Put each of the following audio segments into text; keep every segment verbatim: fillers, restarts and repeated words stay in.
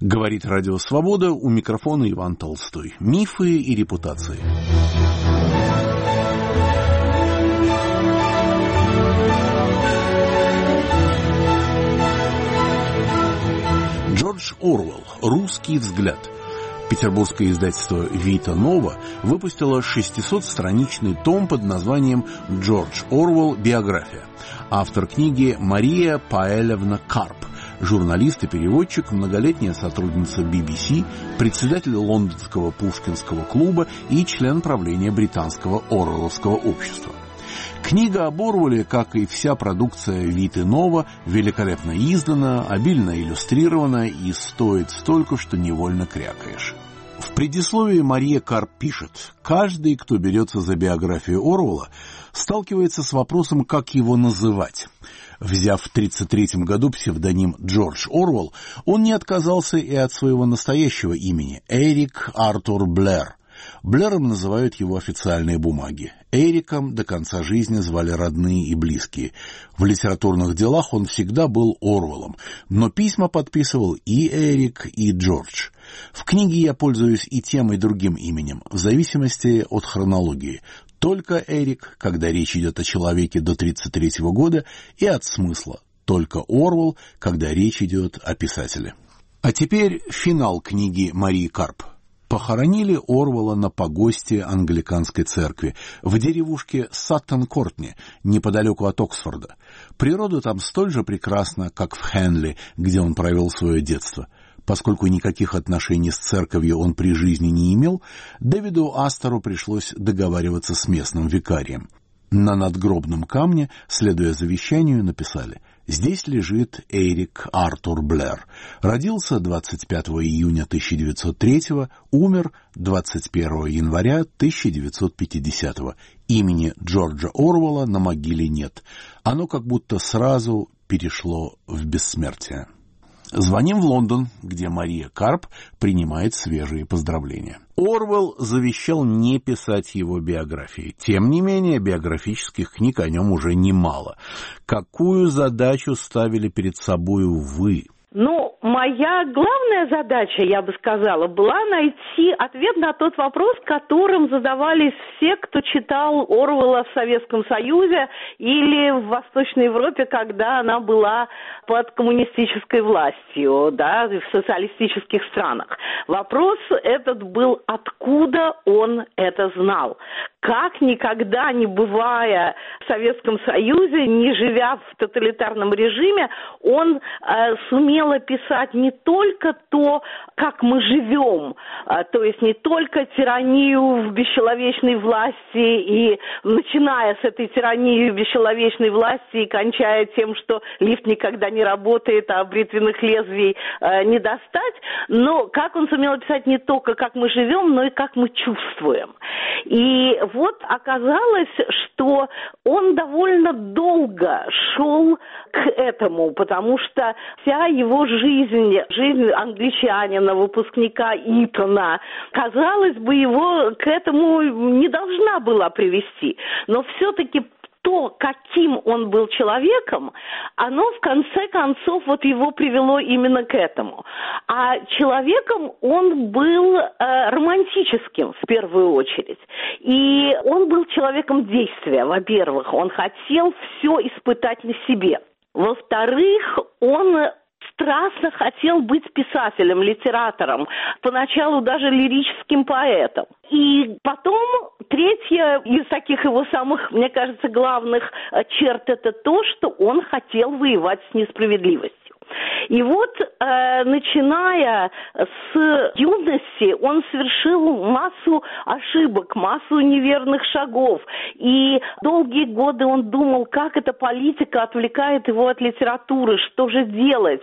Говорит Радио Свобода, у микрофона Иван Толстой. Мифы и репутации. Джордж Оруэлл. Русский взгляд. Петербургское издательство «Вита Нова» выпустило шестисотстраничный том под названием «Джордж Оруэлл. Биография». Автор книги Мария Паэлевна Карп, журналист и переводчик, многолетняя сотрудница би би си, председатель лондонского Пушкинского клуба и член правления британского Оруэлловского общества. Книга об Оруэлле, как и вся продукция Виты Нова, великолепно издана, обильно иллюстрирована и стоит столько, что невольно крякаешь. В предисловии Мария Карп пишет: «Каждый, кто берется за биографию Оруэлла, сталкивается с вопросом, как его называть. Взяв в тридцать третьем году псевдоним Джордж Оруэлл, он не отказался и от своего настоящего имени – Эрик Артур Блэр. Блэром называют его официальные бумаги. Эриком до конца жизни звали родные и близкие. В литературных делах он всегда был Оруэллом, но письма подписывал и Эрик, и Джордж. В книге я пользуюсь и тем, и другим именем, в зависимости от хронологии. Только Эрик, когда речь идет о человеке до тридцать третьего года, и от смысла. Только Оруэлл, когда речь идет о писателе». А теперь финал книги Марии Карп. Похоронили Оруэлла на погосте англиканской церкви в деревушке Саттон-Кортни, неподалеку от Оксфорда. Природа там столь же прекрасна, как в Хенли, где он провел свое детство. Поскольку никаких отношений с церковью он при жизни не имел, Дэвиду Астору пришлось договариваться с местным викарием. На надгробном камне, следуя завещанию, написали: «Здесь лежит Эрик Артур Блэр. Родился двадцать пятого июня тысяча девятьсот третьего, умер двадцать первого января тысяча девятьсот пятидесятого. Имени Джорджа Оруэлла на могиле нет. Оно как будто сразу перешло в бессмертие». Звоним в Лондон, где Мария Карп принимает свежие поздравления. Оруэлл завещал не писать его биографии. Тем не менее, биографических книг о нем уже немало. Какую задачу ставили перед собою вы? Ну, моя главная задача, я бы сказала, была найти ответ на тот вопрос, которым задавались все, кто читал Оруэлла в Советском Союзе или в Восточной Европе, когда она была под коммунистической властью, да, в социалистических странах. Вопрос этот был, откуда он это знал. Как, никогда не бывая в Советском Союзе, не живя в тоталитарном режиме, он э, сумел описать не только то, как мы живем, э, то есть не только тиранию в бесчеловечной власти, и начиная с этой тирании в бесчеловечной власти и кончая тем, что лифт никогда не работает, а бритвенных лезвий э, не достать, но как он сумел описать не только, как мы живем, но и как мы чувствуем. И вот оказалось, что он довольно долго шел к этому, потому что вся его жизнь, жизнь англичанина, выпускника Итона, казалось бы, его к этому не должна была привести. Но все-таки то, каким он был человеком, оно в конце концов вот его привело именно к этому. А человеком он был э, романтическим в первую очередь. И он был человеком действия, во-первых. Он хотел все испытать на себе. Во-вторых, он страстно хотел быть писателем, литератором, поначалу даже лирическим поэтом. И потом, третье из таких его самых, мне кажется, главных черт – это то, что он хотел воевать с несправедливостью. И вот, э, начиная с юности, он совершил массу ошибок, массу неверных шагов. И долгие годы он думал, как эта политика отвлекает его от литературы, что же делать.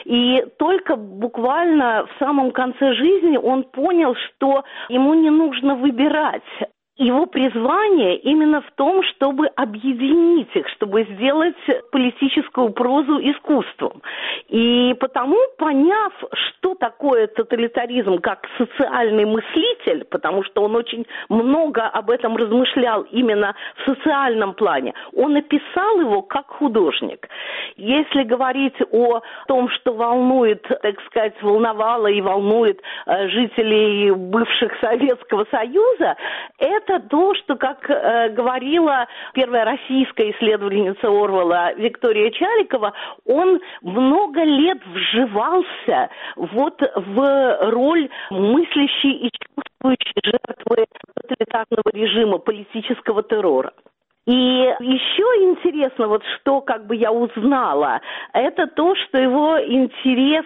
И только буквально в самом конце жизни он понял, что ему не нужно выбирать. Его призвание именно в том, чтобы объединить их, чтобы сделать политическую прозу искусством. И потому, поняв, что такое тоталитаризм как социальный мыслитель, потому что он очень много об этом размышлял именно в социальном плане. Он описал его как художник. Если говорить о том, что волнует, так сказать, волновало и волнует э, жителей бывших Советского Союза, это то, что, как э, говорила первая российская исследовательница Орвелла Виктория Чаликова, он много лет вживался вот в роль мыслящей и чувствующей жертвы тоталитарного режима, политического террора. И еще интересно, вот что как бы я узнала, это то, что его интерес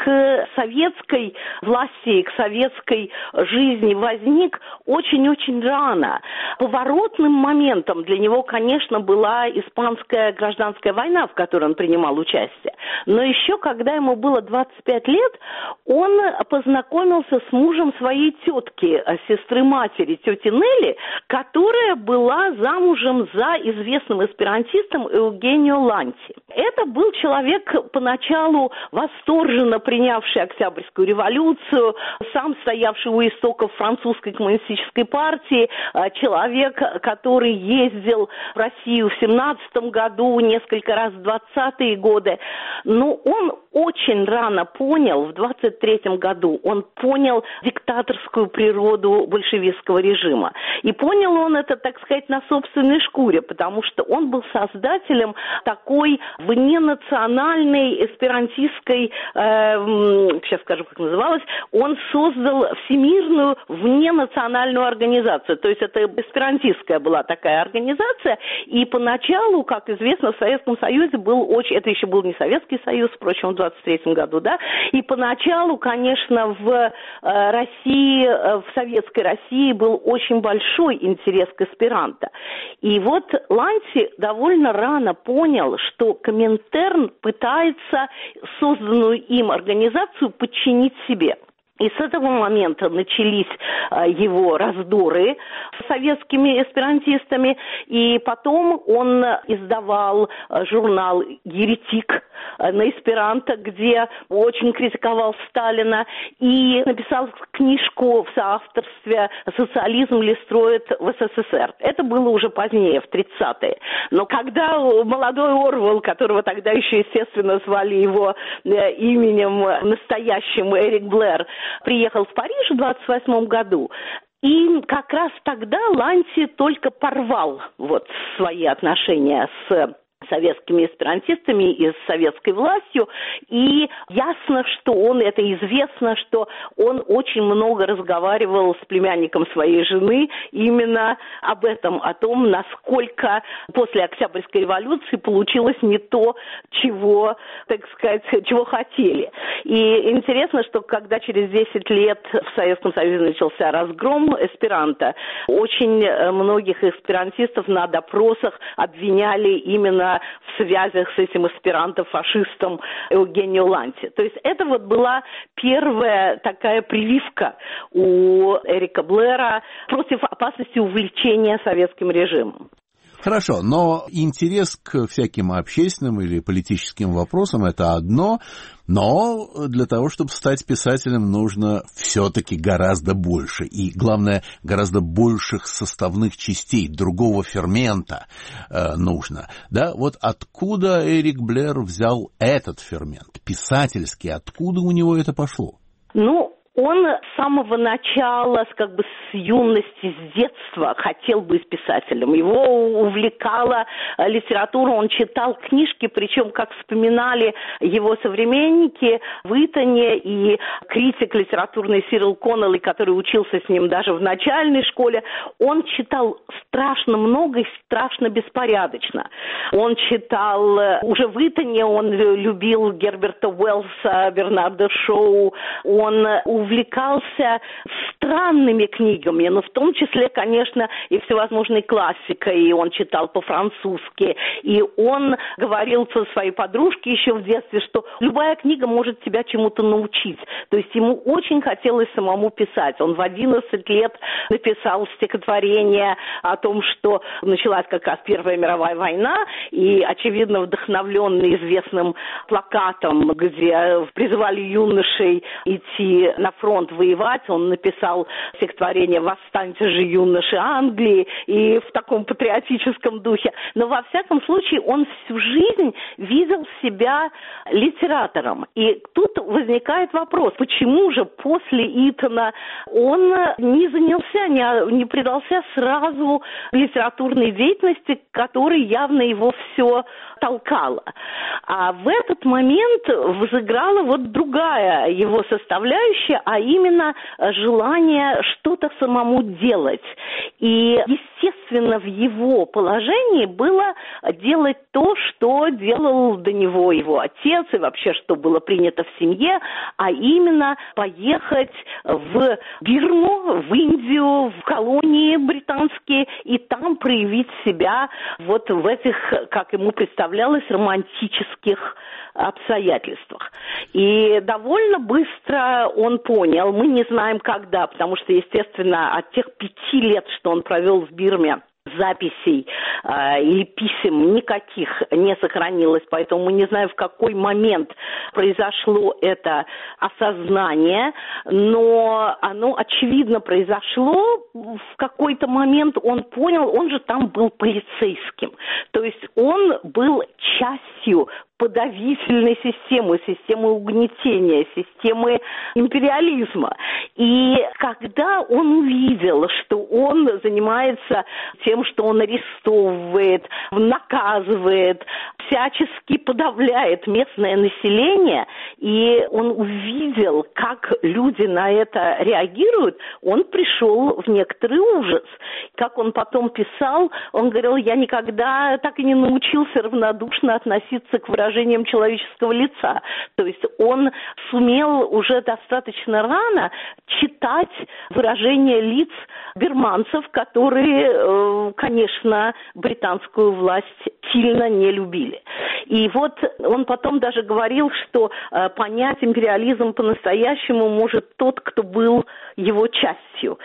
к советской власти, к советской жизни возник очень-очень рано. Поворотным моментом для него, конечно, была испанская гражданская война, в которой он принимал участие. Но еще, когда ему было двадцать пять лет, он познакомился с мужем своей тетки, сестры матери, тети Нелли, которая была замужем за известным эсперантистом Эугенио Ланти. Это был человек, поначалу восторженно принявший Октябрьскую революцию, сам стоявший у истоков французской коммунистической партии, человек, который ездил в Россию в семнадцатом году, несколько раз в двадцатые годы. Но он очень рано понял, в двадцать третьем году, он понял диктаторскую природу большевистского режима. И понял он это, так сказать, на собственной шкуре, потому что он был создателем такой вненациональной эсперантистской, э, сейчас скажу, как называлась, он создал всемирную вненациональную организацию. То есть это эсперантистская была такая организация, и поначалу, как известно, в Советском Союзе был очень, это еще был не Советский Союз, впрочем, в двадцать третьем году, да, и поначалу, конечно, в э, России, э, в Советской России был очень большой интерес к эсперанто. И вот Ланти довольно рано понял, что Коминтерн пытается созданную им организацию подчинить себе. И с этого момента начались а, его раздоры с советскими эсперантистами, и потом он издавал а, журнал «Еретик» а, на эсперанто, где очень критиковал Сталина, и написал книжку в соавторстве «Социализм ли строит в СССР». Это было уже позднее, в тридцатые. Но когда молодой Орвелл, которого тогда еще, естественно, звали его э, именем настоящим Эрик Блэр, приехал в Париж в двадцать восьмом году, и как раз тогда Ланти только порвал вот свои отношения с советскими эсперантистами и с советской властью, и ясно, что он, это известно, что он очень много разговаривал с племянником своей жены именно об этом, о том, насколько после Октябрьской революции получилось не то, чего, так сказать, чего хотели. И интересно, что когда через десять лет в Советском Союзе начался разгром эсперанто, очень многих эсперантистов на допросах обвиняли именно в связях с этим эсперанто-фашистом Эугенио Ланти. То есть это вот была первая такая прививка у Эрика Блэра против опасности увлечения советским режимом. Хорошо, но интерес к всяким общественным или политическим вопросам – это одно, но для того, чтобы стать писателем, нужно все-таки гораздо больше. И, главное, гораздо больших составных частей, другого фермента э, нужно. Да? Вот откуда Эрик Блэр взял этот фермент, писательский, откуда у него это пошло? Ну, он с самого начала, как бы с юности, с детства хотел быть писателем. Его увлекала литература, он читал книжки, причем, как вспоминали его современники в Итоне и критик литературный Сирил Коннелли, который учился с ним даже в начальной школе, он читал страшно много и страшно беспорядочно. Он читал, уже в Итоне он любил Герберта Уэллса, Бернарда Шоу, он увлекался странными книгами, но в том числе, конечно, и всевозможной классикой, и он читал по-французски, и он говорил со своей подружкой еще в детстве, что любая книга может тебя чему-то научить. То есть ему очень хотелось самому писать. Он в одиннадцать лет написал стихотворение о том, что началась как раз Первая мировая война, и, очевидно, вдохновленный известным плакатом, где призывали юношей идти на фронт воевать, он написал стихотворение «Восстаньте же, юноши Англии», и в таком патриотическом духе. Но, во всяком случае, он всю жизнь видел себя литератором. И тут возникает вопрос, почему же после Итона он не занялся, не, не предался сразу литературной деятельности, которой явно его все толкала. А в этот момент взыграла вот другая его составляющая, а именно желание что-то самому делать. И, естественно, в его положении было делать то, что делал до него его отец, и вообще, что было принято в семье, а именно поехать в Бирму, в Индию, в колонии британские, и там проявить себя вот в этих, как ему представлялось, романтических обстоятельствах. И довольно быстро он понял, мы не знаем когда, потому что, естественно, от тех пяти лет, что он провел в Бирме, записей э, или писем никаких не сохранилось, поэтому мы не знаем, в какой момент произошло это осознание, но оно, очевидно, произошло в какой-то момент, он понял, он же там был полицейским, то есть он был частью подавительной системы, системы угнетения, системы империализма. И когда он увидел, что он занимается тем, что он арестовывает, наказывает, всячески подавляет местное население, и он увидел, как люди на это реагируют, он пришел в некоторый ужас. Как он потом писал, он говорил, я никогда так и не научился равнодушно относиться к выражениям человеческого лица. То есть он сумел уже достаточно рано читать выражения лиц бирманцев, которые, конечно, британскую власть сильно не любили. И вот он потом даже говорил, что понять империализм по-настоящему может тот, кто был его частью.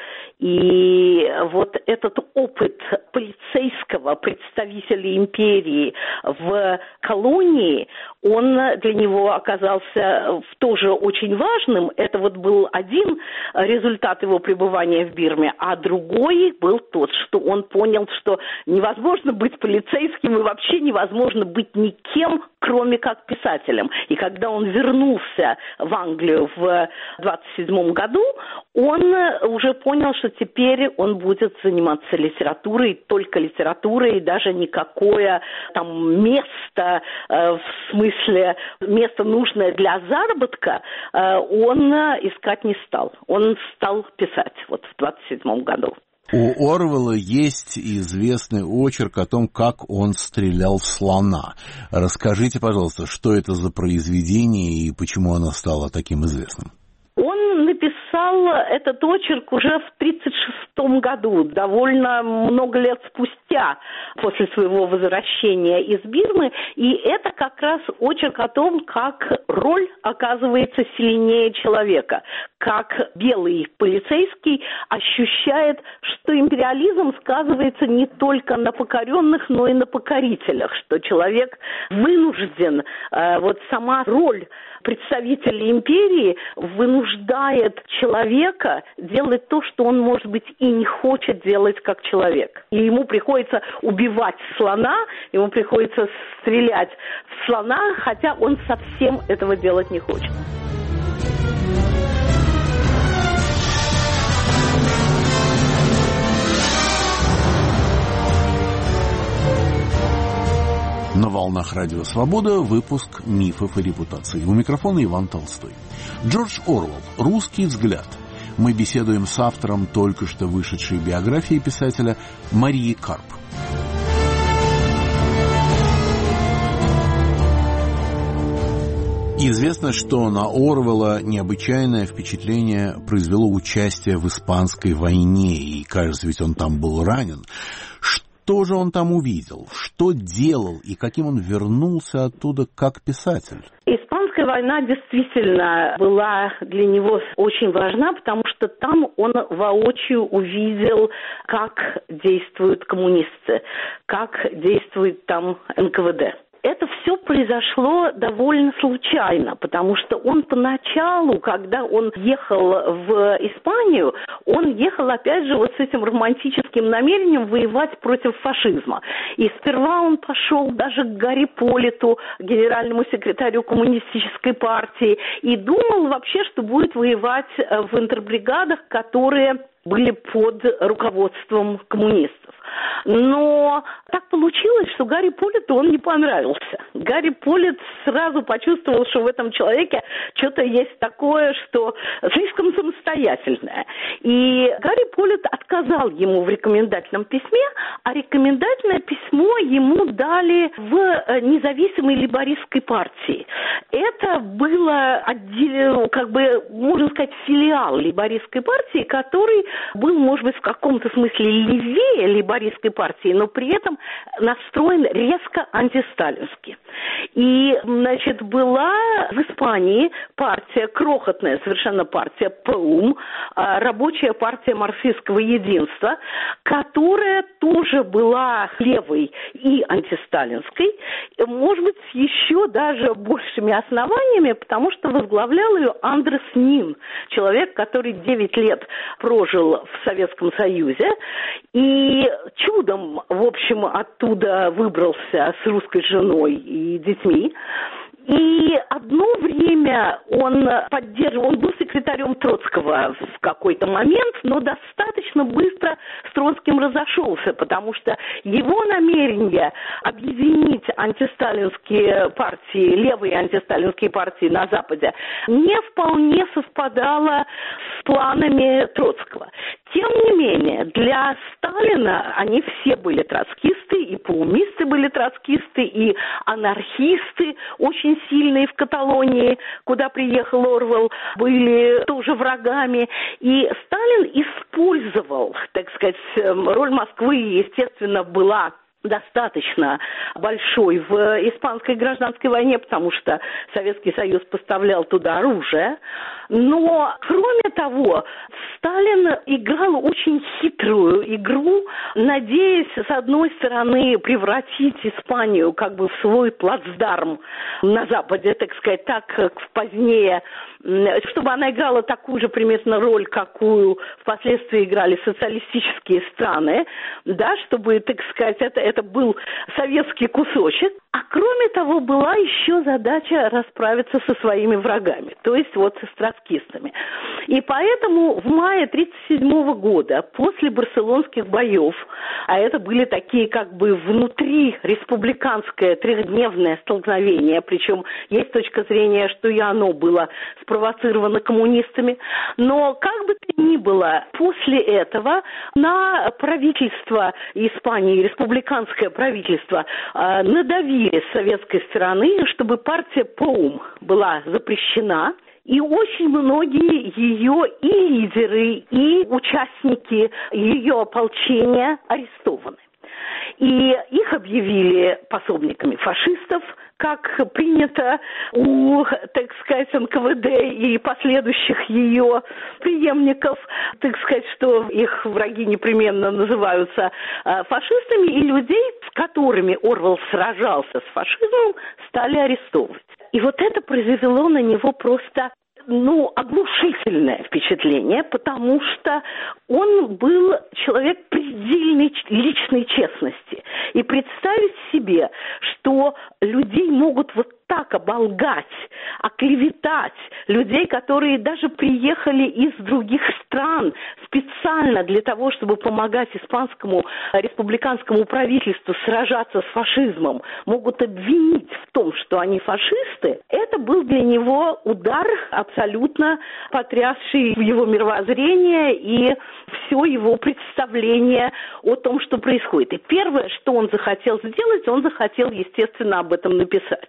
И вот этот опыт полицейского представителя империи в колонии, он для него оказался тоже очень важным. Это вот был один результат его пребывания в Бирме, а другой был тот, что он понял, что невозможно быть полицейским и вообще невозможно быть никем, кроме как писателем. И когда он вернулся в Англию в двадцать седьмом году, он уже понял, что теперь он будет заниматься литературой, только литературой, и даже никакое там место, э, в смысле место нужное для заработка, э, он искать не стал. Он стал писать вот в двадцать седьмом году. У Орвелла есть известный очерк о том, как он стрелял в слона. Расскажите, пожалуйста, что это за произведение и почему оно стало таким известным? Он написал этот очерк уже в тридцать шестом году, довольно много лет спустя после своего возвращения из Бирмы, и это как раз очерк о том, как роль оказывается сильнее человека, как белый полицейский ощущает, что империализм сказывается не только на покоренных, но и на покорителях, что человек вынужден, э, вот сама роль представителя империи вынуждает человека делать то, что он, может быть, и не хочет делать как человек. И ему приходится убивать слона, ему приходится стрелять в слона, хотя он совсем этого делать не хочет. На волнах Радио Свобода выпуск «Мифов и репутаций». У микрофона Иван Толстой. Джордж Оруэлл. «Русский взгляд». Мы беседуем с автором только что вышедшей биографии писателя Марии Карп. Известно, что на Орвелла необычайное впечатление произвело участие в Испанской войне, и, кажется, ведь он там был ранен. Что же он там увидел? Что делал и каким он вернулся оттуда как писатель? Испанская война действительно была для него очень важна, потому что там он воочию увидел, как действуют коммунисты, как действует там эн ка вэ дэ. Это все произошло довольно случайно, потому что он поначалу, когда он ехал в Испанию, он ехал, опять же, вот с этим романтическим намерением воевать против фашизма. И сперва он пошел даже к Гарри Политу, генеральному секретарю коммунистической партии, и думал вообще, что будет воевать в интербригадах, которые были под руководством коммунистов. Но так получилось, что Гарри Политу он не понравился. Гарри Полит сразу почувствовал, что в этом человеке что-то есть такое, что слишком самостоятельное. И Гарри Полит отказал ему в рекомендательном письме, а рекомендательное письмо ему дали в независимой лейбористской партии. Это было, как бы, можно сказать, филиал лейбористской партии, который был, может быть, в каком-то смысле левее лейбористской партии, но при этом настроен резко антисталински. И, значит, была в Испании партия, крохотная совершенно партия ПАУМ, рабочая партия марксистского единства, которая тоже была левой и антисталинской, может быть, с еще даже большими основаниями, потому что возглавлял ее Андрес Нин, человек, который девять лет прожил в Советском Союзе и чудом, в общем, оттуда выбрался с русской женой и детьми. И одно время он поддерживал, он был секретарем Троцкого в какой-то момент, но достаточно быстро с Троцким разошелся, потому что его намерение объединить антисталинские партии, левые антисталинские партии на Западе, не вполне совпадало с планами Троцкого. Тем не менее, для Сталина они все были троцкисты, и паумисты были троцкисты, и анархисты очень сильные в Каталонии, куда приехал Орвелл, были тоже врагами. И Сталин использовал, так сказать, роль Москвы, естественно, была достаточно большой в испанской гражданской войне, потому что Советский Союз поставлял туда оружие. Но, кроме того, Сталин играл очень хитрую игру, надеясь, с одной стороны, превратить Испанию как бы в свой плацдарм на Западе, так сказать, так как позднее, чтобы она играла такую же примерно роль, какую впоследствии играли социалистические страны, да, чтобы, так сказать, это, это был советский кусочек. А кроме того, была еще задача расправиться со своими врагами, то есть вот с троцкистами. И поэтому в мае тысяча девятьсот тридцать седьмого года, после барселонских боев, а это были такие как бы внутри республиканское трехдневное столкновение, причем есть точка зрения, что и оно было спровоцировано коммунистами, но как бы то ни было, после этого на правительство Испании, республиканское правительство, надавили с советской стороны, чтобы партия ПАУМ была запрещена, и очень многие ее и лидеры, и участники ее ополчения арестованы. И их объявили пособниками фашистов, как принято у, так сказать, эн ка вэ дэ и последующих ее преемников, так сказать, что их враги непременно называются фашистами, и людей, с которыми Орвелл сражался с фашизмом, стали арестовывать. И вот это произвело на него просто, ну, оглушительное впечатление, потому что он был человек предельной личной честности. И представить себе, что людей могут вот так оболгать, оклеветать, людей, которые даже приехали из других стран специально для того, чтобы помогать испанскому республиканскому правительству сражаться с фашизмом, могут обвинить в том, что они фашисты, это был для него удар, абсолютно потрясший его мировоззрение и все его представление о том, что происходит. И первое, что он захотел сделать, он захотел, естественно, об этом написать.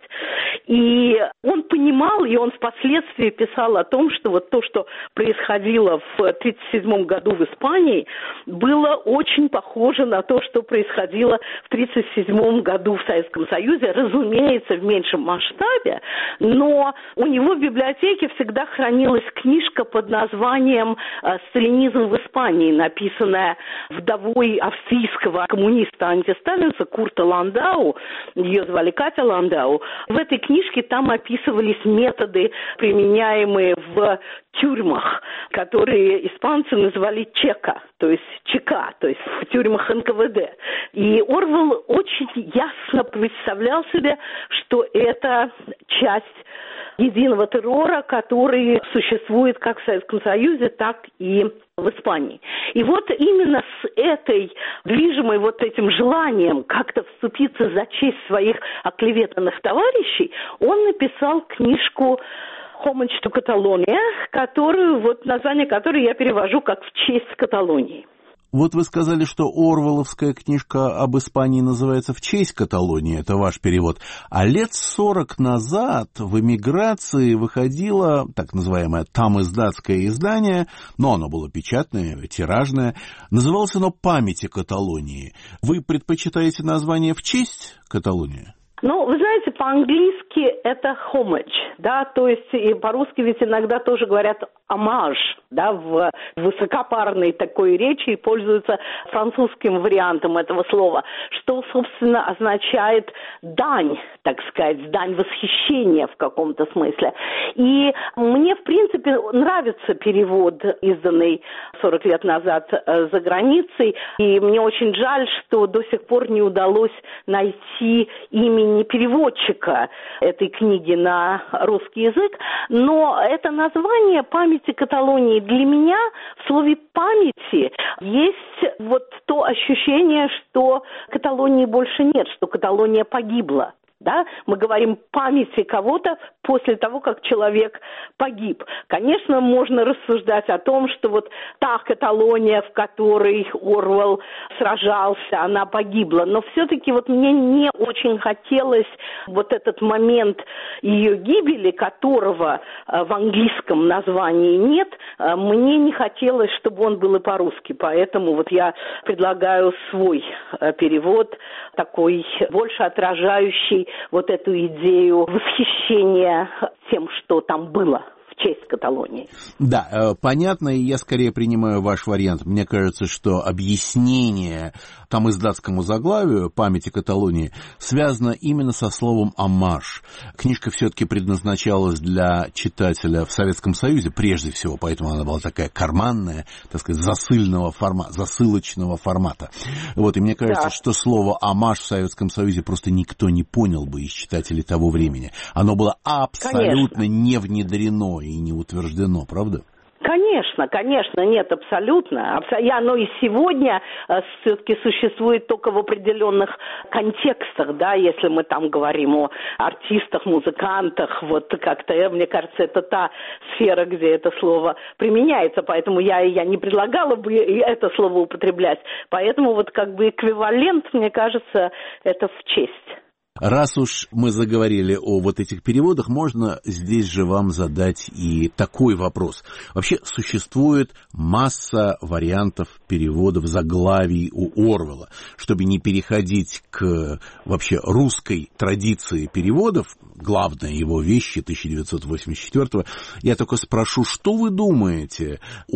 И он понимал, и он впоследствии писал о том, что вот то, что происходило в тридцать седьмом году в Испании, было очень похоже на то, что происходило в тридцать седьмом году в Советском Союзе, разумеется, в меньшем масштабе, но у него в библиотеке всегда хранилась книжка под названием «Сталинизм в Испании», написанная вдовой австрийского коммуниста-антисталинца Курта Ландау, ее звали Катя Ландау. В этой книжке там описывались методы, применяемые в тюрьмах, которые испанцы называли чека, то есть ЧК, то есть в тюрьмах эн ка вэ дэ. И Орвелл очень ясно представлял себе, что это часть единого террора, который существует как в Советском Союзе, так и в Испании. И вот именно с этой, движимой вот этим желанием как-то вступиться за честь своих оклеветанных товарищей, он написал книжку «Homage to Catalonia», которую, вот название которой я перевожу как «В честь Каталонии». Вот вы сказали, что орвелловская книжка об Испании называется «В честь Каталонии», это ваш перевод. А лет сорок назад в эмиграции выходило так называемое тамиздатское издание, но оно было печатное, тиражное, называлось оно «Памяти Каталонии». Вы предпочитаете название «В честь Каталонии»? Ну, вы знаете, по-английски это homage, да, то есть и по-русски ведь иногда тоже говорят homage, да, в высокопарной такой речи пользуются французским вариантом этого слова, что, собственно, означает дань, так сказать, дань восхищения в каком-то смысле. И мне, в принципе, нравится перевод, изданный сорок лет назад за границей, и мне очень жаль, что до сих пор не удалось найти имени переводчика этой книги на русский язык, но это название «Памяти Каталонии» для меня в слове «памяти» есть вот то ощущение, что Каталонии больше нет, что Каталония погибла. Да? Мы говорим памяти кого-то после того, как человек погиб. Конечно, можно рассуждать о том, что вот та Каталония, в которой Орвелл сражался, она погибла. Но все-таки вот мне не очень хотелось вот этот момент ее гибели, которого в английском названии нет, мне не хотелось, чтобы он был и по-русски. Поэтому вот я предлагаю свой перевод, такой больше отражающий вот эту идею восхищения тем, что там было в честь Каталонии. Да, понятно, и я скорее принимаю ваш вариант. Мне кажется, что объяснение тамиздатскому заглавию «Памяти Каталонии» связано именно со словом «омаж». Книжка все-таки предназначалась для читателя в Советском Союзе, прежде всего, поэтому она была такая карманная, так сказать, засыльного формата, засылочного формата. Вот, и мне кажется, да. что слово «омаж» в Советском Союзе просто никто не понял бы из читателей того времени. Оно было абсолютно Конечно. не внедрено и не утверждено, правда? Конечно, конечно, нет, абсолютно. Оно и сегодня все-таки существует только в определенных контекстах, да, если мы там говорим о артистах, музыкантах, вот как-то, мне кажется, это та сфера, где это слово применяется, поэтому я, я не предлагала бы это слово употреблять. Поэтому вот как бы эквивалент, мне кажется, это в честь. Раз уж мы заговорили о вот этих переводах, можно здесь же вам задать и такой вопрос. Вообще существует масса вариантов переводов заглавий у Орвелла. Чтобы не переходить к вообще русской традиции переводов, главная его вещь тысяча девятьсот восемьдесят четвёртого, я только спрошу, что вы думаете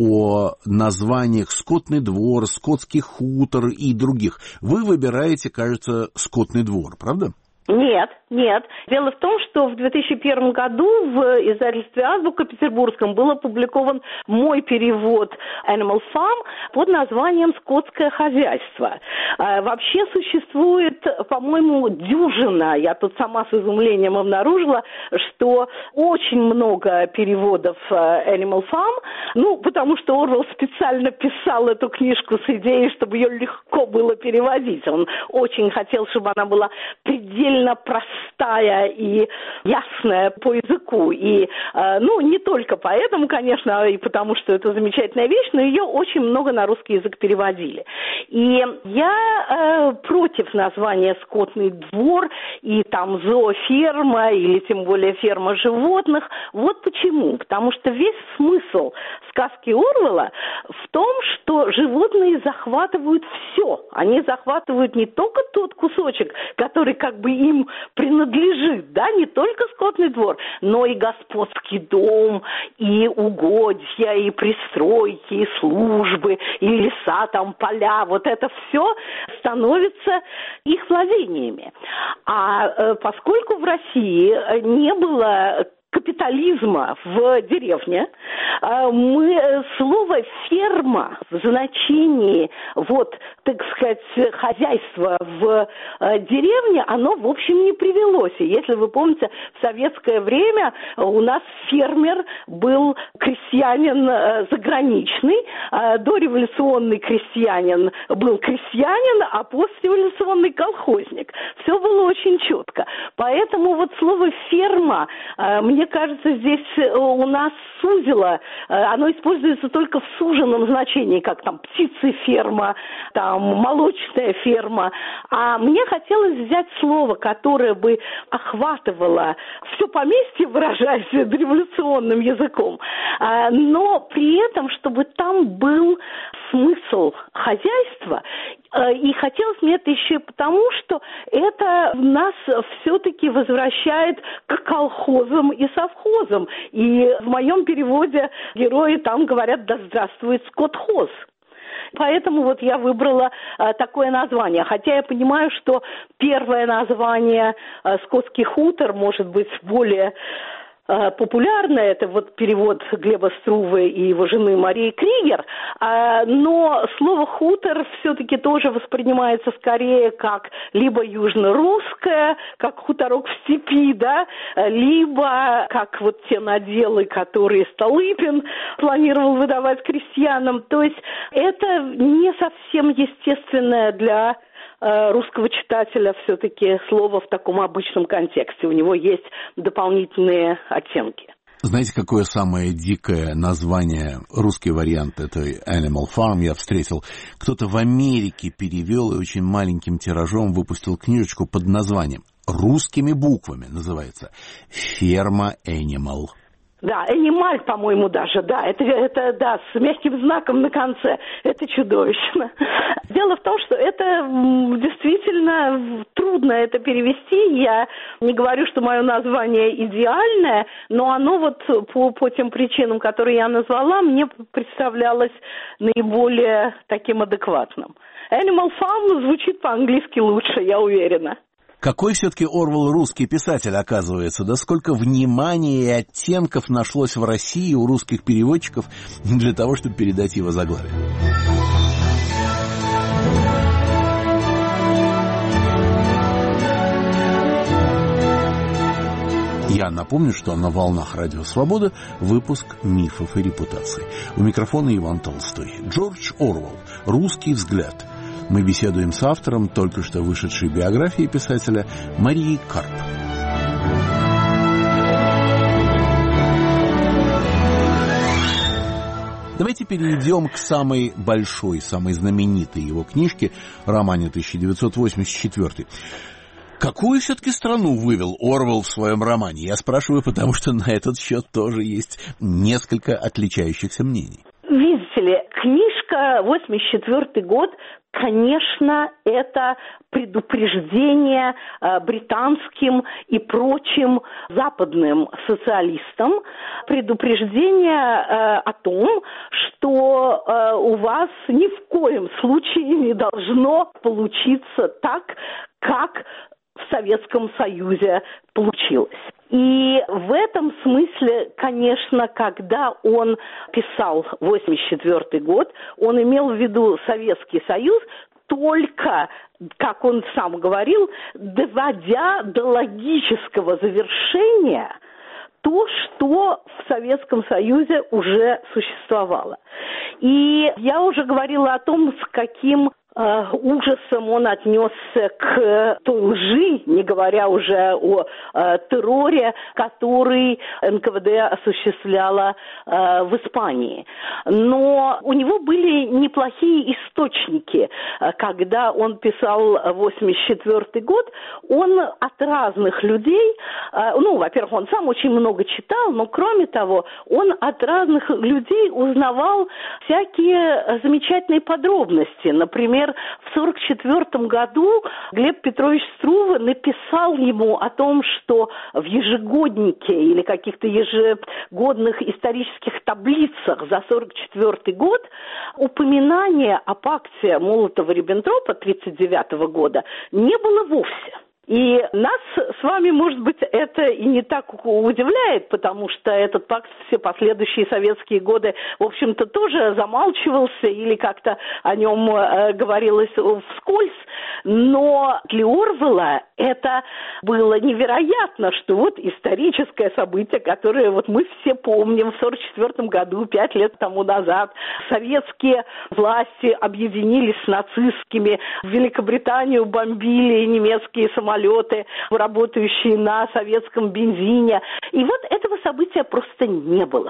о названиях «Скотный двор», «Скотский хутор» и других? Вы выбираете, кажется, «Скотный двор», правда? Нет, нет. Дело в том, что в две тысячи первом году в издательстве «Азбука» петербургском был опубликован мой перевод Animal Farm под названием «Скотское хозяйство». А, вообще существует, по-моему, дюжина, я тут сама с изумлением обнаружила, что очень много переводов Animal Farm, ну, потому что Орвелл специально писал эту книжку с идеей, чтобы ее легко было переводить. Он очень хотел, чтобы она была предельно предельно простая и ясная по языку. И, ну, не только поэтому, конечно, а и потому, что это замечательная вещь, но ее очень много на русский язык переводили. И я э, против названия «скотный двор» и там «зооферма» или тем более «ферма животных». Вот почему. Потому что весь смысл сказки Орвелла в том, что животные захватывают все. Они захватывают не только тот кусочек, который как бы им принадлежит, да, не только скотный двор, но и господский дом, и угодья, и пристройки, и службы, и леса, там, поля. Вот это все становится их владениями. А э, поскольку в России не было капитализма в деревне, мы слово «ферма» в значении, вот, так сказать, хозяйства в деревне, оно, в общем, не привелось. И если вы помните, в советское время у нас фермер был крестьянин заграничный, дореволюционный крестьянин был крестьянин, а послереволюционный колхозник. Все было очень четко. Поэтому вот слово «ферма», мне кажется, здесь у нас сузило, оно используется только в суженном значении, как там птицеферма, там молочная ферма. А мне хотелось взять слово, которое бы охватывало все поместье, выражаясь дореволюционным языком, но при этом, чтобы там был смысл хозяйства. И хотелось мне это еще и потому, что это нас все-таки возвращает к колхозам и совхозам. И в моем переводе герои там говорят «да здравствует скотхоз». Поэтому вот я выбрала а, такое название. Хотя я понимаю, что первое название а, «Скотский хутор» может быть более популярное, это вот перевод Глеба Струве и его жены Марии Кригер, но слово «хутор» все-таки тоже воспринимается скорее как либо южно-русское, как хуторок в степи, да, либо как вот те наделы, которые Столыпин планировал выдавать крестьянам. То есть это не совсем естественное для русского читателя все-таки слово в таком обычном контексте. У него есть дополнительные оттенки. Знаете, какое самое дикое название, русский вариант этой Animal Farm я встретил? Кто-то в Америке перевел и очень маленьким тиражом выпустил книжечку под названием, русскими буквами называется, «Ферма Animal». Да, «Энималь», по-моему, даже, да, это, это, да, с мягким знаком на конце, это чудовищно. Дело в том, что это действительно трудно это перевести, я не говорю, что мое название идеальное, но оно вот по, по тем причинам, которые я назвала, мне представлялось наиболее таким адекватным. Animal Farm звучит по-английски лучше, я уверена. Какой все-таки Орвелл русский писатель, оказывается, да сколько внимания и оттенков нашлось в России у русских переводчиков для того, чтобы передать его заглавие. Я напомню, что на волнах Радио Свобода выпуск «Мифов и репутаций». У микрофона Иван Толстой. Джордж Орвелл. «Русский взгляд». Мы беседуем с автором только что вышедшей биографии писателя Марии Карп. Давайте перейдем к самой большой, самой знаменитой его книжке, романе тысяча девятьсот восемьдесят четвёртый. Какую все-таки страну вывел Орвелл в своем романе? Я спрашиваю, потому что на этот счет тоже есть несколько отличающихся мнений. Видите ли, книжка восемьдесят четвёртый год, конечно, это предупреждение э, британским и прочим западным социалистам, предупреждение э, о том, что э, у вас ни в коем случае не должно получиться так, как в Советском Союзе получилось. И в этом смысле, конечно, когда он писал восемьдесят четвёртый год, он имел в виду Советский Союз только, как он сам говорил, доводя до логического завершения то, что в Советском Союзе уже существовало. И я уже говорила о том, с каким ужасом он отнесся к той лжи, не говоря уже о э, терроре, который эн ка вэ дэ осуществляла э, в Испании. Но у него были неплохие источники. Когда он писал восемьдесят четвёртый год, он от разных людей, э, ну, во-первых, он сам очень много читал, но кроме того, он от разных людей узнавал всякие замечательные подробности. Например, в сорок четвёртом году Глеб Петрович Струве написал ему о том, что в ежегоднике или каких-то ежегодных исторических таблицах за сорок четвёртый год упоминания о пакте Молотова-Риббентропа тридцать девятого года не было вовсе. И нас с вами, может быть, это и не так удивляет, потому что этот пакт все последующие советские годы, в общем-то, тоже замалчивался или как-то о нем э, говорилось вскользь. Но для Орвелла это было невероятно, что вот историческое событие, которое вот мы все помним в сорок четвёртом году, пять лет тому назад, советские власти объединились с нацистскими, в Великобританию бомбили немецкие самолеты, самолеты, работающие на советском бензине. И вот этого события просто не было.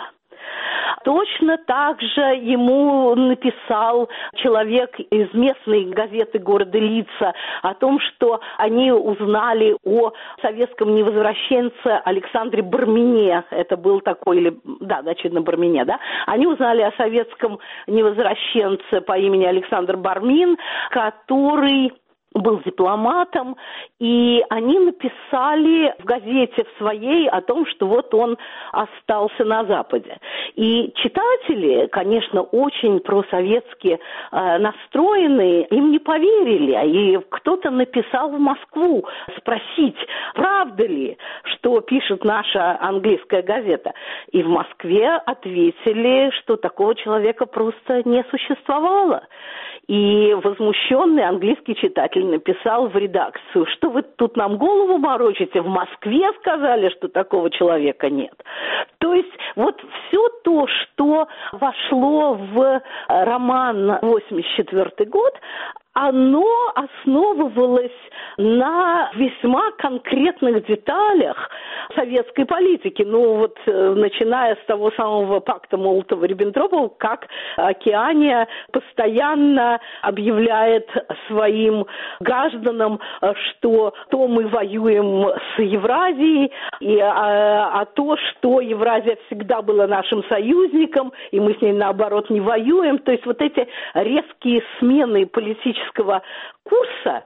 Точно так же ему написал человек из местной газеты города Лица о том, что они узнали о советском невозвращенце Александре Бармине. Это был такой, или, да, очевидно, Бармине, да? Они узнали о советском невозвращенце по имени Александр Бармин, который был дипломатом, и они написали в газете в своей о том, что вот он остался на Западе. И читатели, конечно, очень просоветски э, настроенные, им не поверили, и кто-то написал в Москву спросить, правда ли, что пишет наша английская газета. И в Москве ответили, что такого человека просто не существовало. И возмущенный английский читатель написал в редакцию, что вы тут нам голову морочите, в Москве сказали, что такого человека нет. То есть вот все то, что вошло в роман восемьдесят четвёртый год, оно основывалось на весьма конкретных деталях советской политики. Ну вот, начиная с того самого пакта Молотова-Риббентропа, как Океания постоянно объявляет своим гражданам, что то мы воюем с Евразией, и, а, а то, что Евразия всегда была нашим союзником, и мы с ней, наоборот, не воюем. То есть вот эти резкие смены политических курса,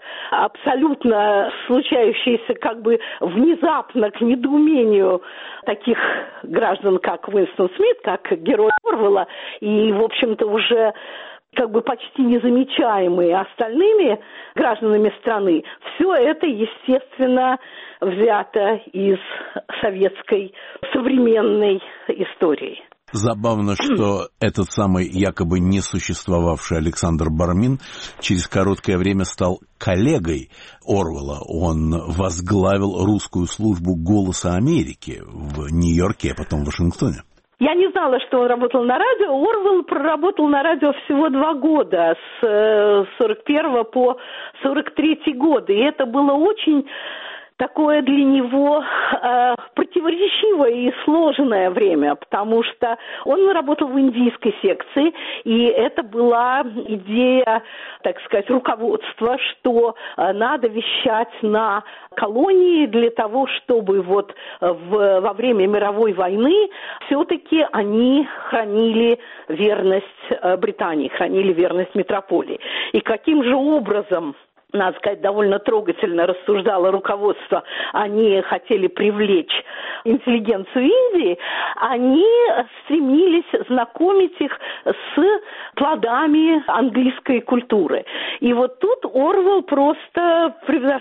абсолютно случающиеся как бы внезапно к недоумению таких граждан, как Уинстон Смит, как герой Орвелла, и, в общем-то, уже как бы почти незамечаемые остальными гражданами страны, все это, естественно, взято из советской современной истории. Забавно, что этот самый якобы не существовавший Александр Бармин через короткое время стал коллегой Орвелла. Он возглавил русскую службу «Голоса Америки» в Нью-Йорке, а потом в Вашингтоне. Я не знала, что он работал на радио. Орвелл проработал на радио всего два года, с сорок первого по сорок третий год. И это было очень такое для него э, противоречивое и сложное время, потому что он работал в индийской секции, и это была идея, так сказать, руководства, что э, надо вещать на колонии для того, чтобы вот в, во время мировой войны все-таки они хранили верность э, Британии, хранили верность метрополии. И каким же образом, надо сказать, довольно трогательно рассуждало руководство, они хотели привлечь интеллигенцию Индии, они стремились знакомить их с плодами английской культуры. И вот тут Орвелл просто превзошел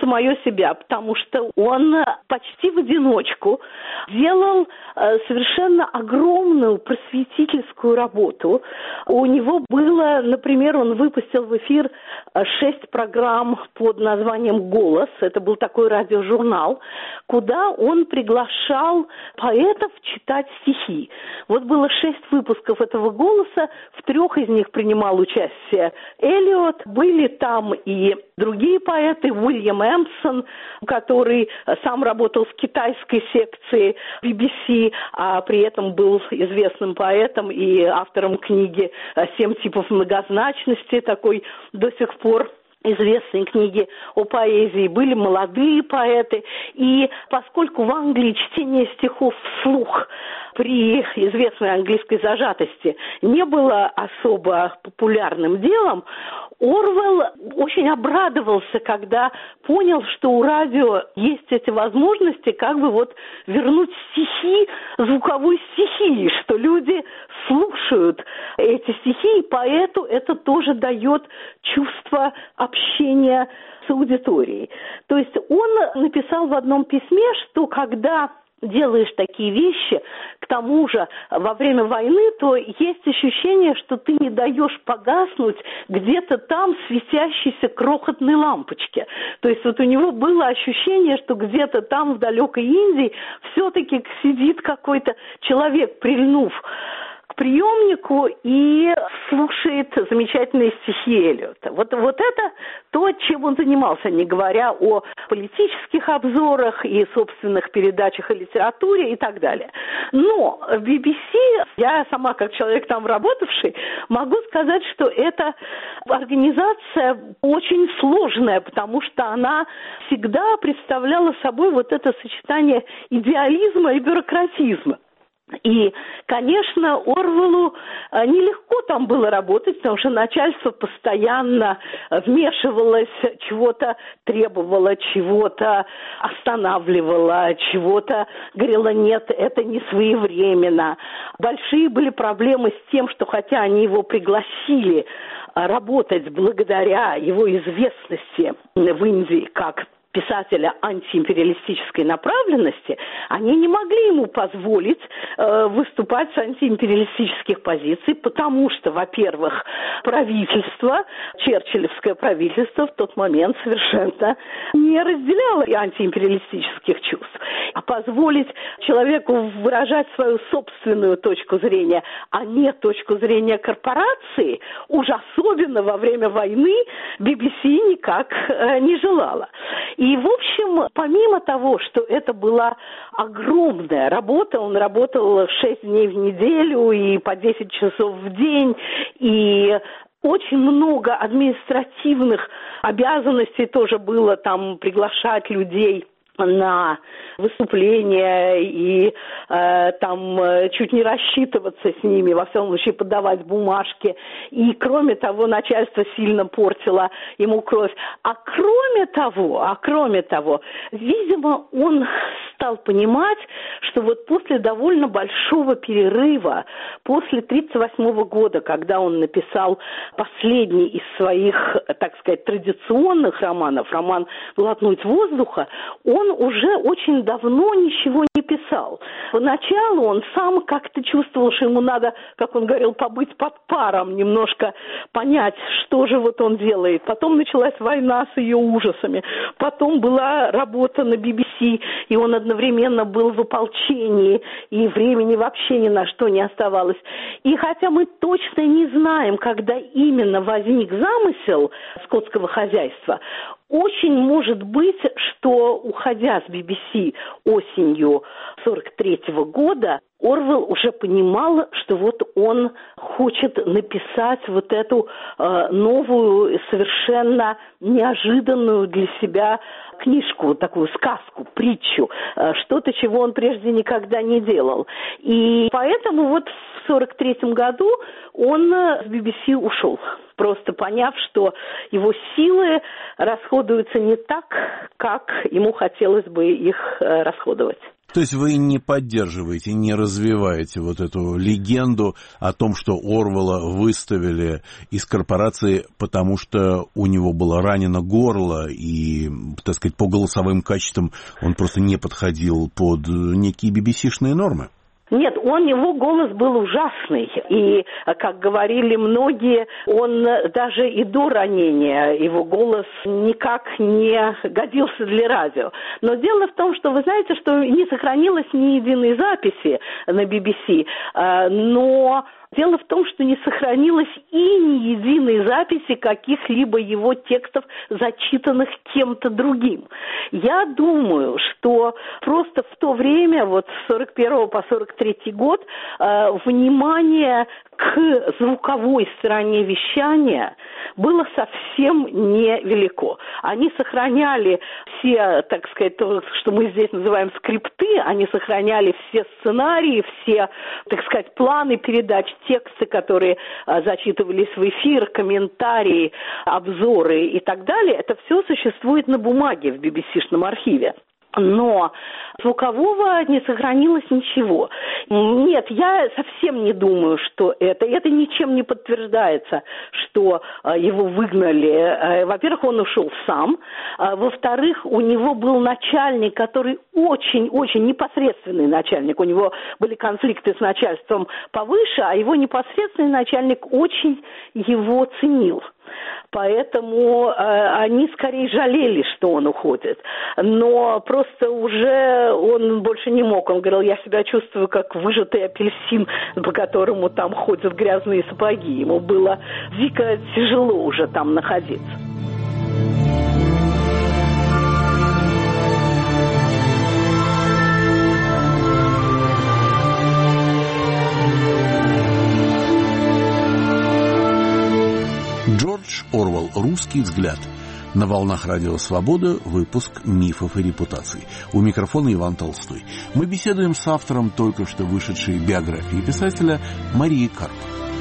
самое себя, потому что он почти в одиночку делал совершенно огромную просветительскую работу. У него было, например, он выпустил в эфир шесть программ под названием «Голос». Это был такой радиожурнал, куда он приглашал поэтов читать стихи. Вот было шесть выпусков этого «Голоса», в трех из них принимал участие Эллиот. Были там и другие поэты, Уильям Эмпсон, который сам работал в китайской секции би би си, а при этом был известным поэтом и автором книги «Семь типов многозначности», такой до сих пор известные книги о поэзии, были молодые поэты. И поскольку в Англии чтение стихов вслух при известной английской зажатости не было особо популярным делом, Орвелл очень обрадовался, когда понял, что у радио есть эти возможности как бы вот вернуть стихи звуковой стихии, что люди слушают эти стихи, и поэту это тоже дает чувство общения с аудиторией. То есть он написал в одном письме, что когда делаешь такие вещи, к тому же во время войны, то есть ощущение, что ты не даешь погаснуть где-то там светящейся крохотной лампочке. То есть вот у него было ощущение, что где-то там в далекой Индии все-таки сидит какой-то человек, прильнув к приемнику и слушает замечательные стихи Эллиота. Вот, вот это то, чем он занимался, не говоря о политических обзорах и собственных передачах о литературе и так далее. Но в би би си, я сама как человек там работавший, могу сказать, что эта организация очень сложная, потому что она всегда представляла собой вот это сочетание идеализма и бюрократизма. И, конечно, Орвеллу нелегко там было работать, потому что начальство постоянно вмешивалось, чего-то требовало, чего-то останавливало, чего-то говорило, нет, это не своевременно. Большие были проблемы с тем, что хотя они его пригласили работать благодаря его известности в Индии как писателя антиимпериалистической направленности, они не могли ему позволить э, выступать с антиимпериалистических позиций, потому что, во-первых, правительство, черчиллевское правительство в тот момент совершенно не разделяло антиимпериалистических чувств. А позволить человеку выражать свою собственную точку зрения, а не точку зрения корпорации, уж особенно во время войны, би би си никак э, не желала. И, в общем, помимо того, что это была огромная работа, он работал шесть дней в неделю и по десять часов в день, и очень много административных обязанностей тоже было, там, приглашать людей на выступления и э, там э, чуть не рассчитываться с ними, во всяком случае подавать бумажки. И кроме того, начальство сильно портило ему кровь. А кроме того, а кроме того, видимо, он стал понимать, что вот после довольно большого перерыва, после тридцать восьмого года, когда он написал последний из своих, так сказать, традиционных романов, роман «Глотнуть воздуха», он уже очень давно ничего не писал. Поначалу он сам как-то чувствовал, что ему надо, как он говорил, побыть под паром, немножко понять, что же вот он делает. Потом началась война с ее ужасами. Потом была работа на би би си, и он одновременно был в ополчении, и времени вообще ни на что не оставалось. И хотя мы точно не знаем, когда именно возник замысел скотского хозяйства, очень может быть, что, уходя с би би си осенью сорок третьего года, Орвелл уже понимал, что вот он хочет написать вот эту э, новую, совершенно неожиданную для себя книжку, такую сказку, притчу, э, что-то, чего он прежде никогда не делал. И поэтому вот в сорок третьем году он с би би си ушел, просто поняв, что его силы расходуются не так, как ему хотелось бы их э, расходовать. То есть вы не поддерживаете, не развиваете вот эту легенду о том, что Орвелла выставили из корпорации, потому что у него было ранено горло, и, так сказать, по голосовым качествам он просто не подходил под некие би би си-шные нормы? Нет, он, его голос был ужасный, и, как говорили многие, он даже и до ранения, его голос никак не годился для радио. Но дело в том, что вы знаете, что не сохранилось ни единой записи на би би си, но... Дело в том, что не сохранилось и ни единой записи каких-либо его текстов, зачитанных кем-то другим. Я думаю, что просто в то время, вот с сорок первого по сорок третий год, э, внимание к звуковой стороне вещания было совсем невелико. Они сохраняли все, так сказать, то, что мы здесь называем скрипты, они сохраняли все сценарии, все, так сказать, планы передач, тексты, которые а, зачитывались в эфир, комментарии, обзоры и так далее. Это все существует на бумаге в би би си-шном архиве. Но звукового не сохранилось ничего. Нет, я совсем не думаю, что это. Это ничем не подтверждается, что его выгнали. Во-первых, он ушел сам. Во-вторых, у него был начальник, который очень-очень непосредственный начальник. У него были конфликты с начальством повыше, а его непосредственный начальник очень его ценил. Поэтому э, они скорее жалели, что он уходит. Но просто уже он больше не мог. Он говорил, я себя чувствую как выжатый апельсин, по которому там ходят грязные сапоги. Ему было дико тяжело уже там находиться. Джордж Орвелл. Русский взгляд. На волнах Радио Свобода. Выпуск «Мифов и репутаций». У микрофона Иван Толстой. Мы беседуем с автором только что вышедшей биографии писателя Марией Карп.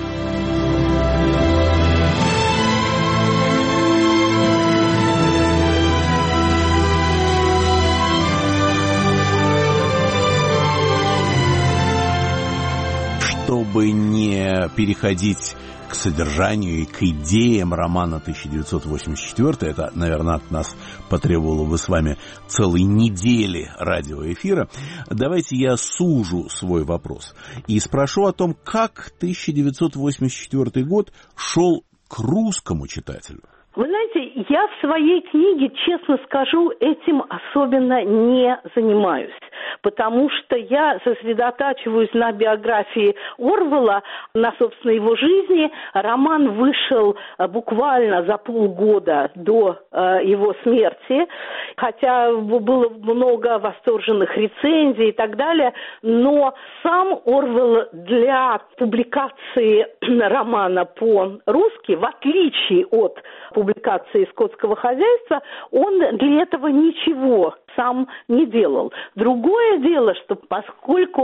Чтобы не переходить к содержанию и к идеям романа тысяча девятьсот восемьдесят четвёртый, это, наверное, от нас потребовало бы с вами целой недели радиоэфира, давайте я сужу свой вопрос и спрошу о том, как тысяча девятьсот восемьдесят четвёртый год шел к русскому читателю. Вы знаете, я в своей книге, честно скажу, этим особенно не занимаюсь, потому что я сосредотачиваюсь на биографии Орвелла, на, собственно, его жизни. Роман вышел буквально за полгода до э, его смерти, хотя было много восторженных рецензий и так далее, но сам Орвелл для публикации романа по-русски, в отличие от публикации «Скотского хозяйства», он для этого ничего сам не делал. Другое дело, что поскольку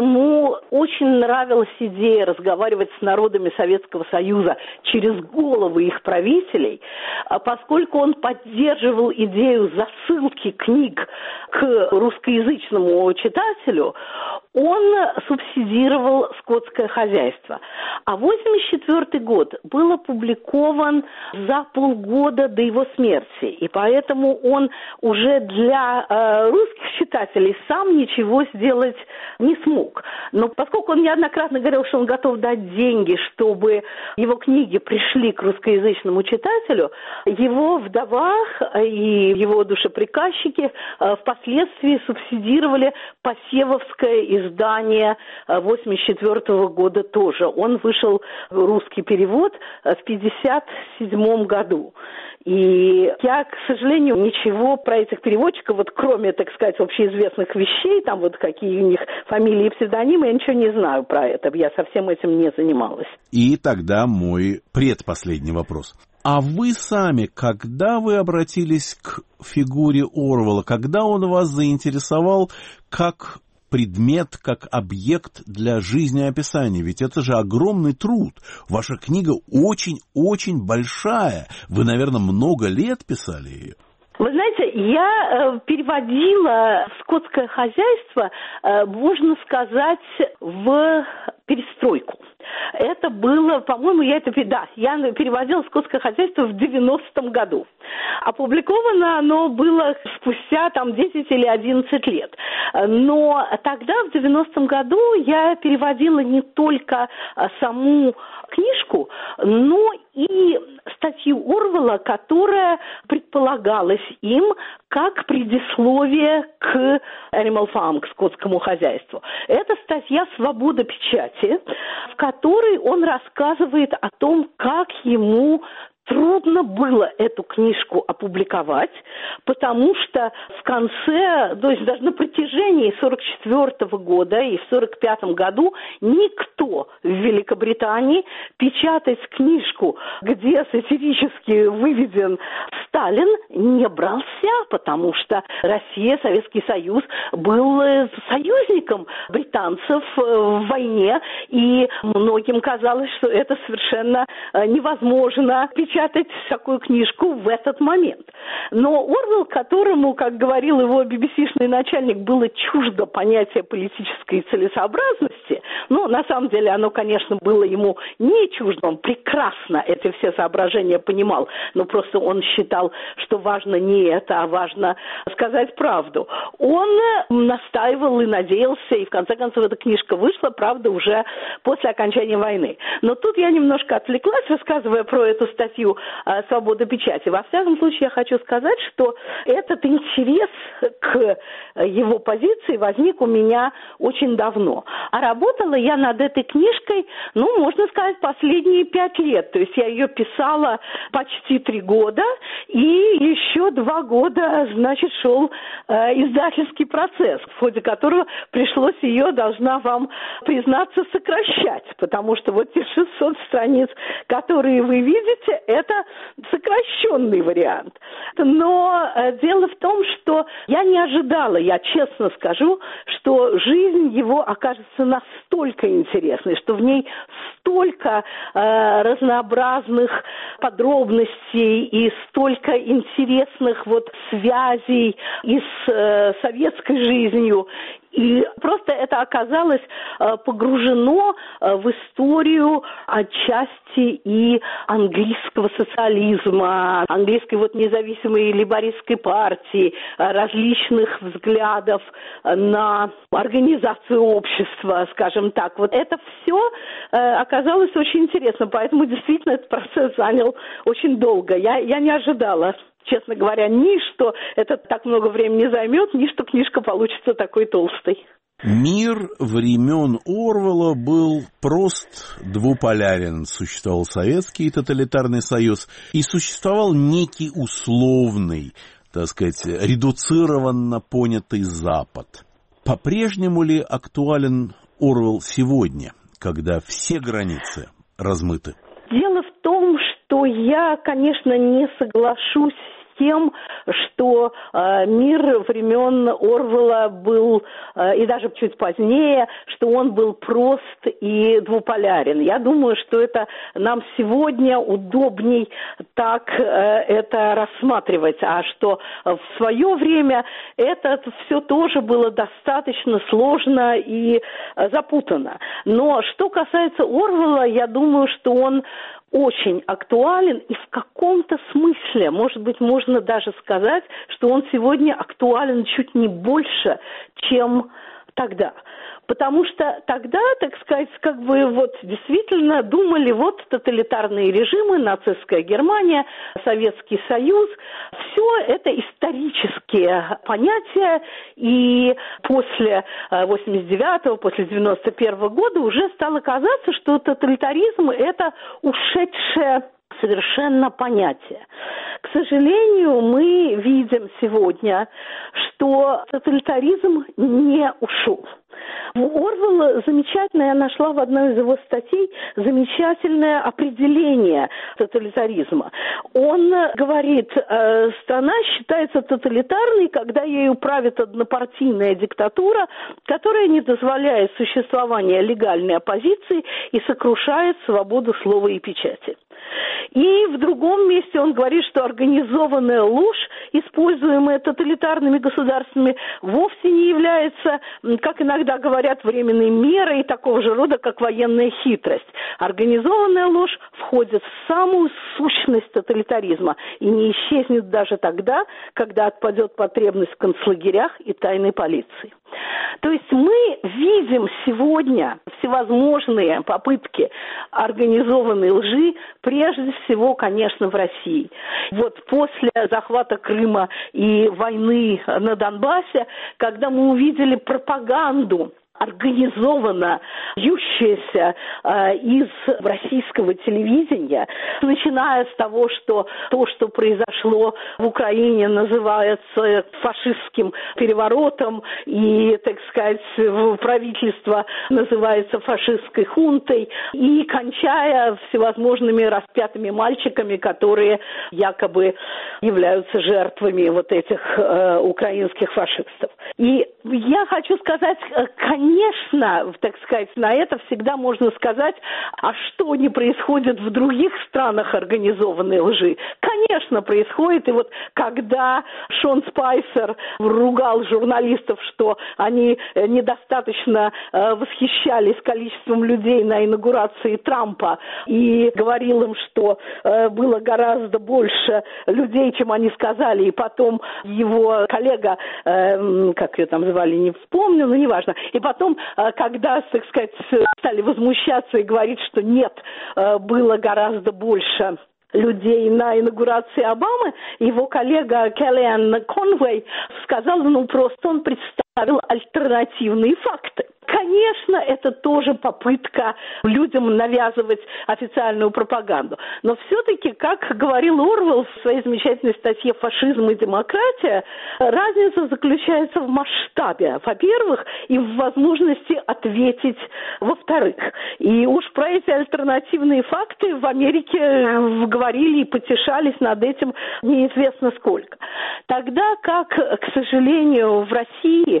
ему очень нравилась идея разговаривать с народами Советского Союза через головы их правителей, поскольку он поддерживал идею засылки книг к русскоязычному читателю, он субсидировал «Скотское хозяйство». А восемьдесят четвёртый год был опубликован за полгода до его смерти, и поэтому он уже для э, русских читателей сам ничего сделать не смог. Но поскольку он неоднократно говорил, что он готов дать деньги, чтобы его книги пришли к русскоязычному читателю, его вдова и его душеприказчики э, впоследствии субсидировали посевовское издание восемьдесят четвёртого года тоже. Он вышел, русский перевод, в пятьдесят седьмом году. И я, к сожалению, ничего про этих переводчиков, вот кроме, так сказать, общеизвестных вещей, там вот какие у них фамилии и псевдонимы, я ничего не знаю про это. Я совсем этим не занималась. И тогда мой предпоследний вопрос. А вы сами, когда вы обратились к фигуре Орвелла, когда он вас заинтересовал как предмет, как объект для жизнеописания? Ведь это же огромный труд. Ваша книга очень-очень большая. Вы, наверное, много лет писали ее. Вы знаете, я э, переводила «Скотское хозяйство», э, можно сказать, в перестройку. Это было, по-моему, я это, да, я переводила «Скотское хозяйство» в девяностом году. Опубликовано оно было спустя там десять или одиннадцать лет. Но тогда, в девяностом году, я переводила не только саму книжку, но и статью Орвелла, которая предполагалась им как предисловие к Animal Farm, к скотскому хозяйству. Это статья «Свобода печати», в которой он рассказывает о том, как ему трудно было эту книжку опубликовать, потому что в конце, то есть даже на протяжении сорок четвёртого года и в сорок пятом году никто в Великобритании печатать книжку, где сатирически выведен Сталин, не брался, потому что Россия, Советский Союз был союзником британцев в войне, и многим казалось, что это совершенно невозможно печатать печатать такую книжку в этот момент. Но Орвелл, которому, как говорил его би би си-шный начальник, было чуждо понятие политической целесообразности, ну, на самом деле, оно, конечно, было ему не чуждо, он прекрасно эти все соображения понимал, но просто он считал, что важно не это, а важно сказать правду. Он настаивал и надеялся, и в конце концов эта книжка вышла, правда, уже после окончания войны. Но тут я немножко отвлеклась, рассказывая про эту статью «Свобода печати». Во всяком случае, я хочу сказать, что этот интерес к его позиции возник у меня очень давно. А работала я над этой книжкой, ну, можно сказать, последние пять лет. То есть я ее писала почти три года, и еще два года, значит, шел э, издательский процесс, в ходе которого пришлось ее, должна вам признаться, сокращать, потому что вот те шестьсот страниц, которые вы видите, это сокращенный вариант. Но э, дело в том, что я не ожидала, я честно скажу, что жизнь его окажется настолько интересной, что в ней столько э, разнообразных подробностей и столько интересных вот связей и с э, советской жизнью. И просто это оказалось э, погружено э, в историю отчасти и английского социализма, английской вот независимой лейбористской партии, э, различных взглядов э, на организацию общества, скажем так. Вот это все э, оказалось очень интересно, поэтому действительно этот процесс занял очень долго. Я, я не ожидала, честно говоря, ни что это так много времени займет, ни что книжка получится такой толстой. Мир времен Орвелла был прост двуполярен. Существовал Советский тоталитарный союз и существовал некий условный, так сказать, редуцированно понятый Запад. По-прежнему ли актуален Орвелл сегодня, когда все границы размыты? Дело в том, что я, конечно, не соглашусь с тем, что э, мир времен Орвелла был, э, и даже чуть позднее, что он был прост и двуполярен. Я думаю, что это нам сегодня удобней так э, это рассматривать, а что в свое время это все тоже было достаточно сложно и э, запутанно. Но что касается Орвелла, я думаю, что он очень актуален, и в каком-то смысле, может быть, можно даже сказать, что он сегодня актуален чуть не больше, чем тогда. Потому что тогда, так сказать, как бы вот действительно думали, вот тоталитарные режимы, нацистская Германия, Советский Союз, все это исторические понятия, и после восемьдесят девятого, после девяносто первого года уже стало казаться, что тоталитаризм – это ушедшее совершенно понятие. К сожалению, мы видим сегодня, что тоталитаризм не ушел. У Орвелла замечательное, я нашла в одной из его статей замечательное определение тоталитаризма. Он говорит, страна считается тоталитарной, когда ею правит однопартийная диктатура, которая не дозволяет существования легальной оппозиции и сокрушает свободу слова и печати. И в другом месте он говорит, что организованная ложь, используемая тоталитарными государствами, вовсе не является, как иногда говорят, временной мерой такого же рода, как военная хитрость. Организованная ложь входит в самую сущность тоталитаризма и не исчезнет даже тогда, когда отпадет потребность в концлагерях и тайной полиции. То есть мы видим сегодня всевозможные попытки организованной лжи, прежде всего, конечно, в России. Вот после захвата Крыма и войны на Донбассе, когда мы увидели пропаганду, организованно льющаяся э, из российского телевидения, начиная с того, что то, что произошло в Украине, называется фашистским переворотом, и, так сказать, правительство называется фашистской хунтой, и кончая всевозможными распятыми мальчиками, которые якобы являются жертвами вот этих э, украинских фашистов. И я хочу сказать, конечно, Конечно, так сказать, на это всегда можно сказать, а что не происходит в других странах организованной лжи? Конечно, происходит. И вот когда Шон Спайсер ругал журналистов, что они недостаточно э, восхищались количеством людей на инаугурации Трампа, и говорил им, что э, было гораздо больше людей, чем они сказали, и потом его коллега, э, как ее там звали, не вспомню, но неважно, и потом Потом, когда, так сказать, стали возмущаться и говорить, что нет, было гораздо больше людей на инаугурации Обамы, его коллега Келлиан Конвей сказал, ну просто он представил альтернативные факты. Конечно, это тоже попытка людям навязывать официальную пропаганду. Но все-таки, как говорил Орвелл в своей замечательной статье «Фашизм и демократия», разница заключается в масштабе, во-первых, и в возможности ответить, во-вторых. И уж про эти альтернативные факты в Америке говорили и потешались над этим неизвестно сколько. Тогда как, к сожалению, в России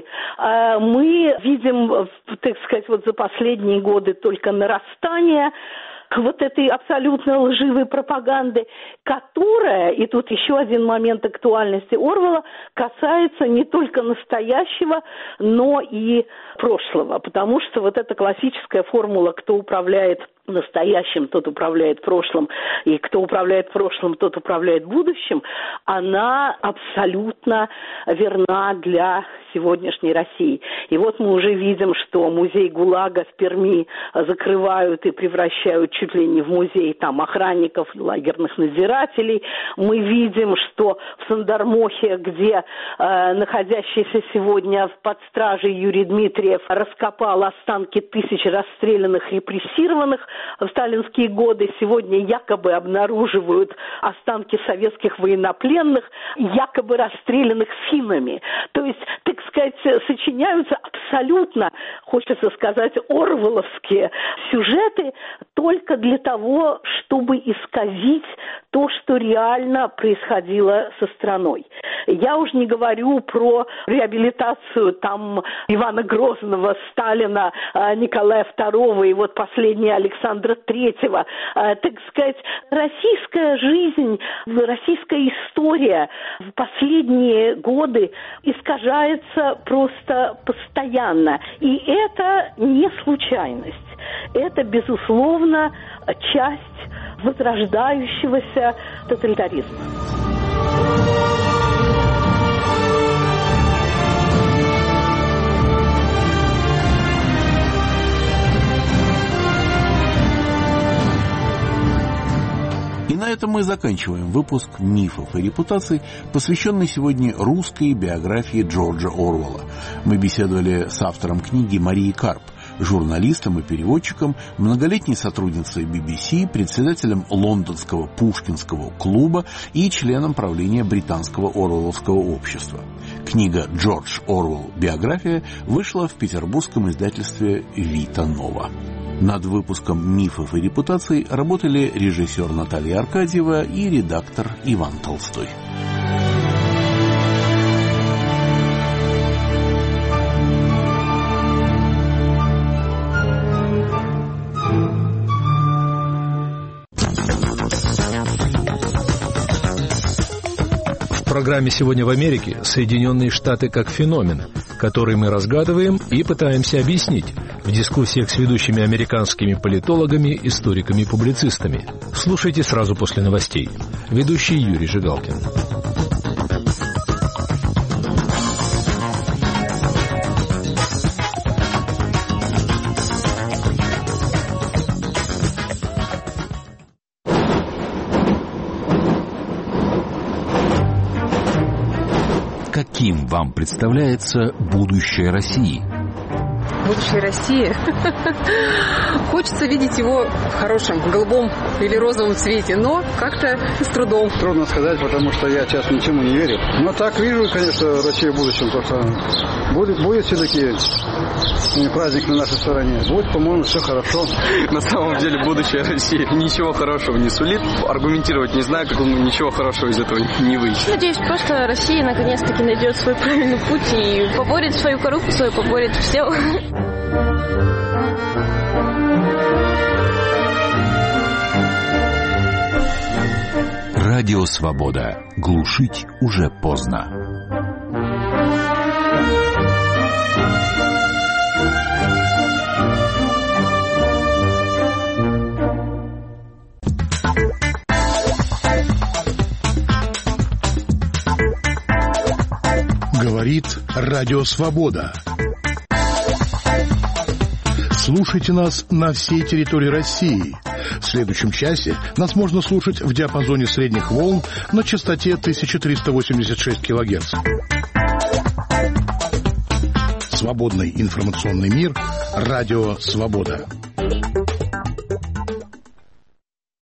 мы видим, так сказать, вот за последние годы только нарастание вот этой абсолютно лживой пропаганды, которая, и тут еще один момент актуальности Орвелла, касается не только настоящего, но и прошлого. Потому что вот эта классическая формула «кто управляет настоящим, тот управляет прошлым, и кто управляет прошлым, тот управляет будущим», она абсолютно верна для сегодняшней России. И вот мы уже видим, что музей ГУЛАГа в Перми закрывают и превращают чуть ли не в музей там охранников и лагерных надзирателей. Мы видим, что в Сандармохе, где э, находящийся сегодня под стражей Юрий Дмитриев раскопал останки тысяч расстрелянных, репрессированных в сталинские годы, сегодня якобы обнаруживают останки советских военнопленных, якобы расстрелянных финнами. То есть, так сказать, сочиняются абсолютно, хочется сказать, орвелловские сюжеты только для того, чтобы исказить то, что реально происходило со страной. Я уж не говорю про реабилитацию там Ивана Грозного, Сталина, Николая второго и вот последний Александра третьего. Так сказать, российская жизнь, российская история в последние годы искажается просто постоянно. И это не случайность. Это, безусловно, часть возрождающегося тоталитаризма. И на этом мы заканчиваем выпуск «Мифов и репутаций», посвященный сегодня русской биографии Джорджа Орвелла. Мы беседовали с автором книги Марией Карп, журналистом и переводчиком, многолетней сотрудницей би би си, председателем лондонского Пушкинского клуба и членом правления британского Орвелловского общества. Книга «Джордж Орвелл. Биография» вышла в петербургском издательстве «Вита Нова». Над выпуском «Мифов и репутаций» работали режиссер Наталья Аркадьева и редактор Иван Толстой. В программе «Сегодня в Америке» Соединенные Штаты как феномен, который мы разгадываем и пытаемся объяснить в дискуссиях с ведущими американскими политологами, историками и публицистами. Слушайте сразу после новостей. Ведущий Юрий Жигалкин. Каким вам представляется будущее России? Будущее России. Хочется видеть его в хорошем, голубом или розовом цвете, но как-то с трудом. Трудно сказать, потому что я сейчас ничему не верю. Но так вижу, конечно, Россию в будущем. Только будет, будет все-таки праздник на нашей стороне. Будет, по-моему, все хорошо. На самом деле будущее России ничего хорошего не сулит. Аргументировать не знаю, как он ничего хорошего из этого не выйдет. Надеюсь, просто Россия наконец-таки найдет свой правильный путь и поборет свою коррупцию, поборет все. Радио «Свобода». Глушить уже поздно. Говорит Радио «Свобода». Слушайте нас на всей территории России. В следующем часе нас можно слушать в диапазоне средних волн на частоте тысяча триста восемьдесят шесть килогерц. Свободный информационный мир. Радио «Свобода».